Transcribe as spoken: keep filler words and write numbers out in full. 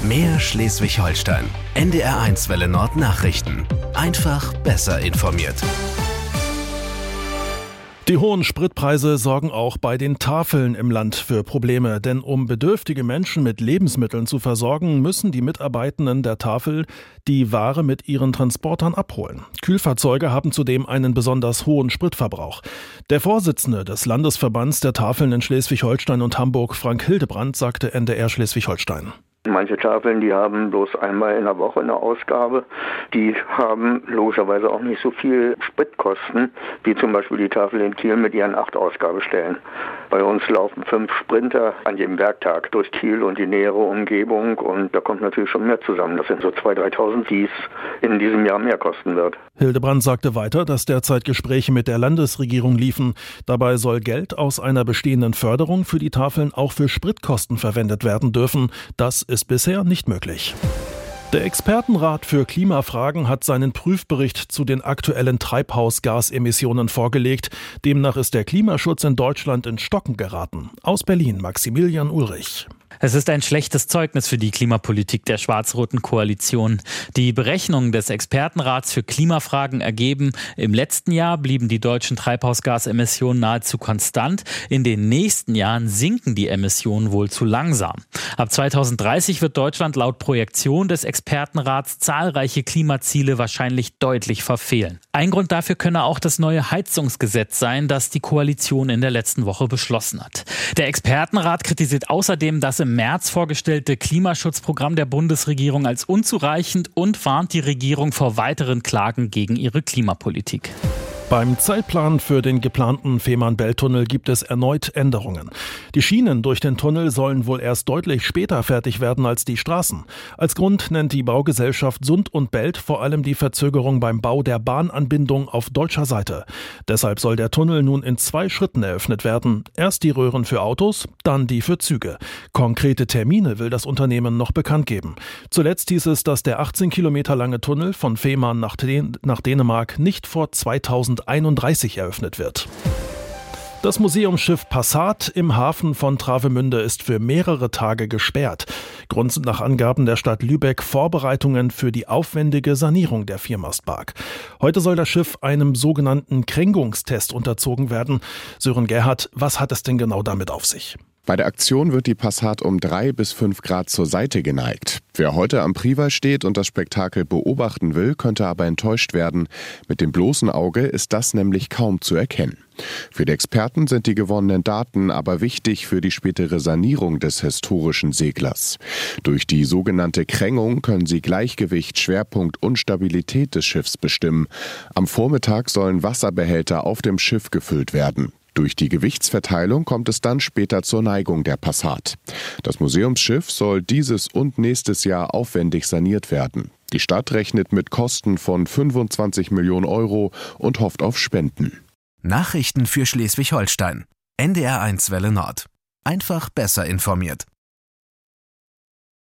Mehr Schleswig-Holstein. N D R eins Welle Nord Nachrichten. Einfach besser informiert. Die hohen Spritpreise sorgen auch bei den Tafeln im Land für Probleme, denn um bedürftige Menschen mit Lebensmitteln zu versorgen, müssen die Mitarbeitenden der Tafel die Ware mit ihren Transportern abholen. Kühlfahrzeuge haben zudem einen besonders hohen Spritverbrauch. Der Vorsitzende des Landesverbands der Tafeln in Schleswig-Holstein und Hamburg, Frank Hildebrandt, sagte N D R Schleswig-Holstein. Manche Tafeln, die haben bloß einmal in der Woche eine Ausgabe. Die haben logischerweise auch nicht so viel Spritkosten, wie zum Beispiel die Tafel in Kiel mit ihren acht Ausgabestellen. Bei uns laufen fünf Sprinter an jedem Werktag durch Kiel und die nähere Umgebung und da kommt natürlich schon mehr zusammen. Das sind so zweitausend, dreitausend, die es in diesem Jahr mehr kosten wird. Hildebrandt sagte weiter, dass derzeit Gespräche mit der Landesregierung liefen. Dabei soll Geld aus einer bestehenden Förderung für die Tafeln auch für Spritkosten verwendet werden dürfen. Das ist bisher nicht möglich. Der Expertenrat für Klimafragen hat seinen Prüfbericht zu den aktuellen Treibhausgasemissionen vorgelegt. Demnach ist der Klimaschutz in Deutschland ins Stocken geraten. Aus Berlin Maximilian Ulrich. Es ist ein schlechtes Zeugnis für die Klimapolitik der schwarz-roten Koalition. Die Berechnungen des Expertenrats für Klimafragen ergeben, im letzten Jahr blieben die deutschen Treibhausgasemissionen nahezu konstant. In den nächsten Jahren sinken die Emissionen wohl zu langsam. Ab zweitausenddreißig wird Deutschland laut Projektion des Expertenrats zahlreiche Klimaziele wahrscheinlich deutlich verfehlen. Ein Grund dafür könne auch das neue Heizungsgesetz sein, das die Koalition in der letzten Woche beschlossen hat. Der Expertenrat kritisiert außerdem, dass im März vorgestellte Klimaschutzprogramm der Bundesregierung als unzureichend und warnt die Regierung vor weiteren Klagen gegen ihre Klimapolitik. Beim Zeitplan für den geplanten Fehmarn-Belt-Tunnel gibt es erneut Änderungen. Die Schienen durch den Tunnel sollen wohl erst deutlich später fertig werden als die Straßen. Als Grund nennt die Baugesellschaft Sund und Belt vor allem die Verzögerung beim Bau der Bahnanbindung auf deutscher Seite. Deshalb soll der Tunnel nun in zwei Schritten eröffnet werden. Erst die Röhren für Autos, dann die für Züge. Konkrete Termine will das Unternehmen noch bekannt geben. Zuletzt hieß es, dass der achtzehn Kilometer lange Tunnel von Fehmarn nach, Dän- nach Dänemark nicht vor zweitausendeinunddreißig eröffnet wird. Das Museumsschiff Passat im Hafen von Travemünde ist für mehrere Tage gesperrt. Grund sind nach Angaben der Stadt Lübeck Vorbereitungen für die aufwendige Sanierung der Viermastbark. Heute soll das Schiff einem sogenannten Kränkungstest unterzogen werden. Sören Gerhardt, was hat es denn genau damit auf sich? Bei der Aktion wird die Passat um drei bis fünf Grad zur Seite geneigt. Wer heute am Prieval steht und das Spektakel beobachten will, könnte aber enttäuscht werden. Mit dem bloßen Auge ist das nämlich kaum zu erkennen. Für die Experten sind die gewonnenen Daten aber wichtig für die spätere Sanierung des historischen Seglers. Durch die sogenannte Krängung können sie Gleichgewicht, Schwerpunkt und Stabilität des Schiffs bestimmen. Am Vormittag sollen Wasserbehälter auf dem Schiff gefüllt werden. Durch die Gewichtsverteilung kommt es dann später zur Neigung der Passat. Das Museumsschiff soll dieses und nächstes Jahr aufwendig saniert werden. Die Stadt rechnet mit Kosten von fünfundzwanzig Millionen Euro und hofft auf Spenden. Nachrichten für Schleswig-Holstein. N D R eins Welle Nord. Einfach besser informiert.